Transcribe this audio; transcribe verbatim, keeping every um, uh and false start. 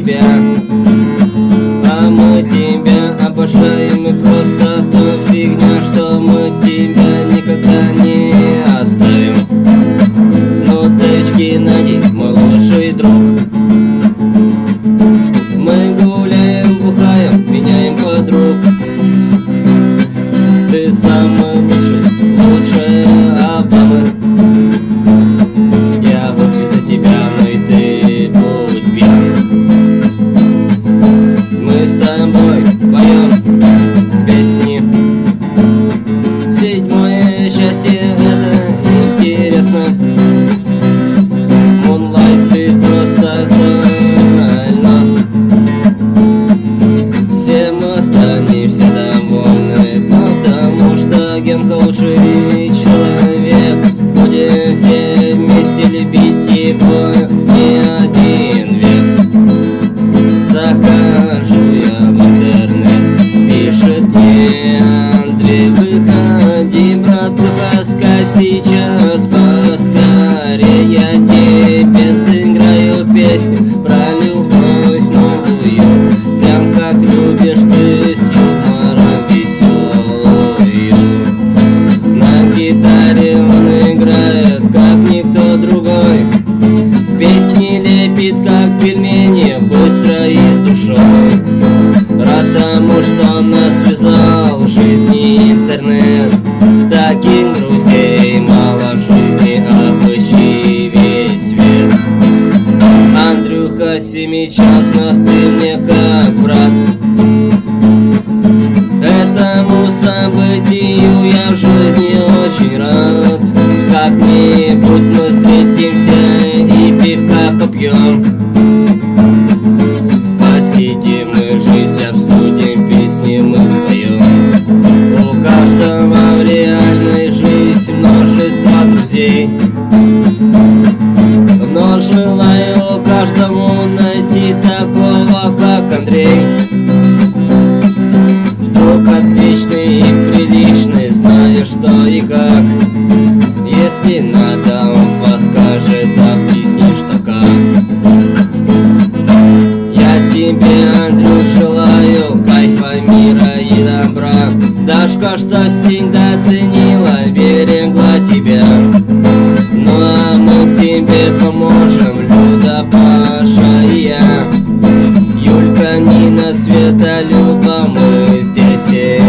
тебя, а мы тебя обожаем. И просто то фигня, что мы тебя никогда не оставим. Но девочки, найди мой лучший друг. Мы гуляем, бухаем, меняем подруг. Ты самый лучший, лучшая Обама. Я выпью за тебя, но и ты будь пьян. Мы с тобой поем песни. Седьмое счастье, это интересно. Moonlight, ты просто сально. Все остальные все довольны, потому что Генка лучший человек. Будем все вместе любить его не один век. Захожу я в интернет, пишет мне Андрей: выходи, братуха, скачай сейчас поскорее. Я тебе сыграю песню про любовь новую, прям как любишь ты, с юмором веселую. На гитаре он играет, как никто другой. Песни лепит, как пельмени, быстро и с душой. Рад тому, что нас связал в жизни интернет. Таких друзей мало в жизни, обыщи весь свет. Андрюха Семичастных, ты мне как брат. Этому событию я в жизни очень рад. Как-нибудь мы встретимся и пивка попьем. Посидим и жизнь обсудим, песни мы споем. У каждого в реальной жизни множество друзей, но желаю каждому найти такого, как Андрей. Друг отличный и приличный, зная что и как. Если надо, он подскажет, объяснишь, что как. Я тебе, Андрюх, желаю кайфа, мира и добра. Дашка, что всегда ценила, берегла тебя. Ну а мы тебе поможем, Люда, Паша и я. Юлька, Нина, Света, Люба, мы здесь все.